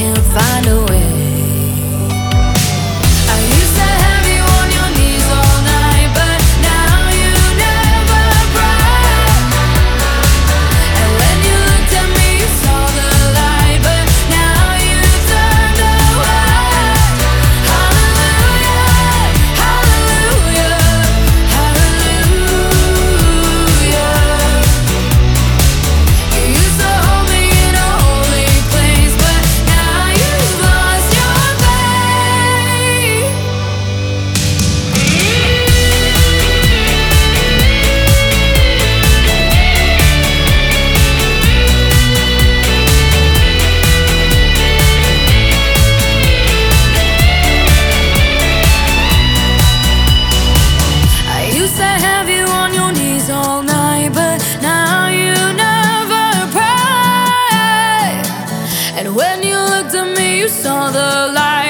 can't find a way. I used to have you on your knees all night, but now you never cry. And when you looked at me, you saw the light, but now you turned away. Hallelujah, hallelujah, hallelujah. You used to hold me in a holy place, but now you've lost your faith. I used to have you on your knees all night, but now you never pray. And when you looked at me, you saw the light.